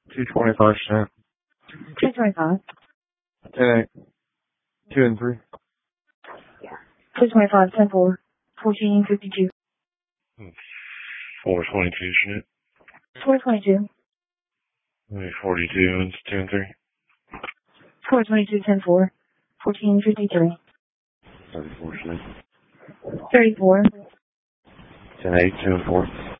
225 cent. 225. 10-8. 2 and 3. 225, 10-4. 1452. 422 cent. 422. 42 and 2 and 3. 422, 10-4. 1453. 34 cent. 34. 10-8. 2 and 4.